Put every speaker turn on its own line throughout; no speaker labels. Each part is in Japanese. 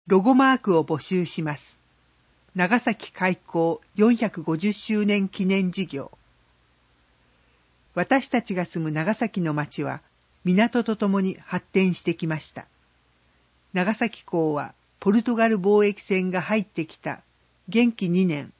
ロゴマークを募集します。長崎開港450周年記念事業。私たちが住む長崎の町は港とともに発展してきました。長崎港はポルトガル貿易船が入ってきた元亀2年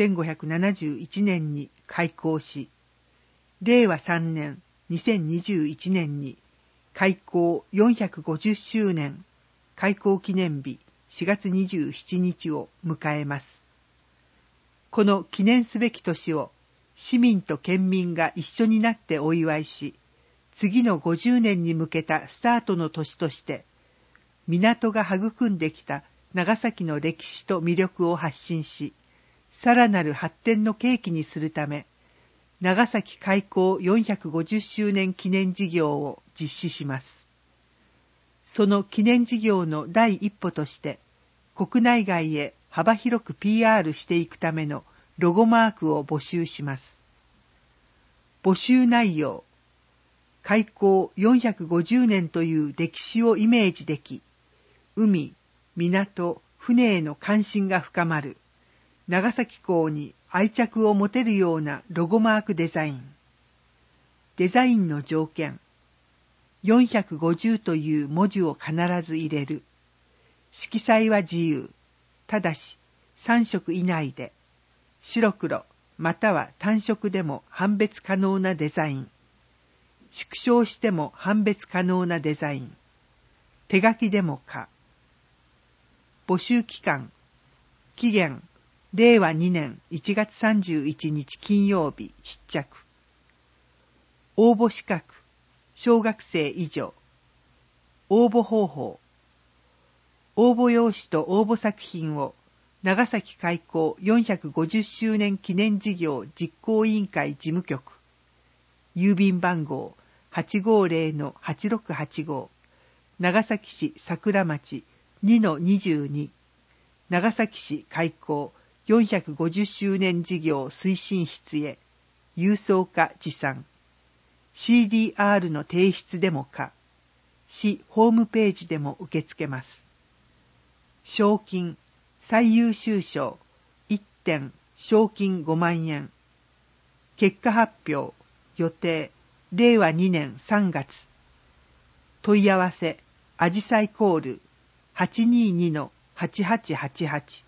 1571年に開港し、令和3年2021年に開港450周年開港記念日4月27日を迎えます。この記念すべき年を市民と県民が一緒になってお祝いし、次の50年に向けたスタートの年として、港が育んできた長崎の歴史と魅力を発信し、さらなる発展の契機にするため、長崎開港450周年記念事業を実施します。その記念事業の第一歩として、国内外へ幅広く PR していくためのロゴマークを募集します。募集内容、開港450年という歴史をイメージでき、海、港、船への関心が深まる、長崎港に愛着を持てるようなロゴマークデザイン。デザインの条件、450という文字を必ず入れる。色彩は自由。ただし3色以内で、白黒または単色でも判別可能なデザイン。縮小しても判別可能なデザイン。手書きでも可。募集期間、期限、令和2年1月31日金曜日必着。応募資格、小学生以上。応募方法。応募用紙と応募作品を長崎開港450周年記念事業実行委員会事務局。郵便番号850-8685。長崎市桜町 2-22。長崎市開港450周年事業推進室へ郵送か持参。CDR の提出でも可。市ホームページでも受け付けます。賞金、最優秀賞、1点、賞金5万円。結果発表、予定、令和2年3月。問い合わせ、あじさいコール、822-8888。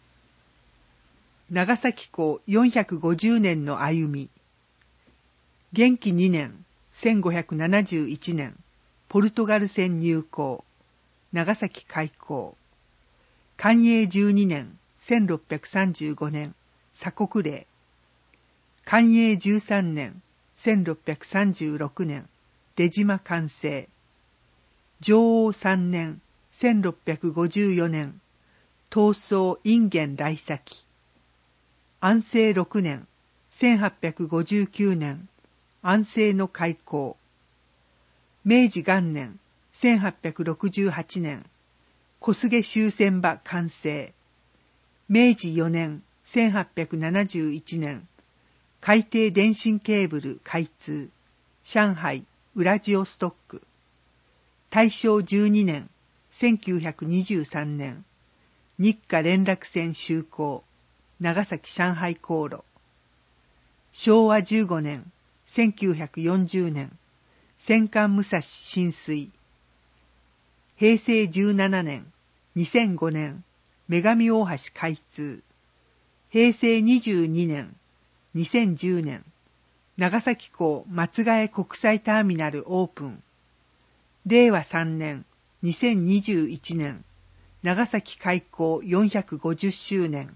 長崎港450年の歩み。元亀2年、1571年、ポルトガル船入港、長崎開港。寛永12年、1635年、鎖国令。寛永13年、1636年、出島完成。貞王3年、1654年、東宋隠元来先。安政6年、1859年、安政の開港。明治元年、1868年、小菅終戦場完成。明治4年、1871年、海底電信ケーブル開通。上海、ウラジオストック。大正12年、1923年、日華連絡船就航。長崎上海航路。昭和15年、1940年、戦艦武蔵進水。平成17年、2005年、女神大橋開通。平成22年、2010年、長崎港松ヶ江国際ターミナルオープン。令和3年、2021年、長崎開港450周年。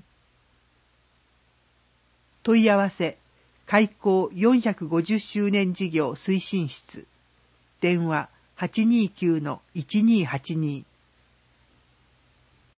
問い合わせ、開港450周年事業推進室。電話 829-1282。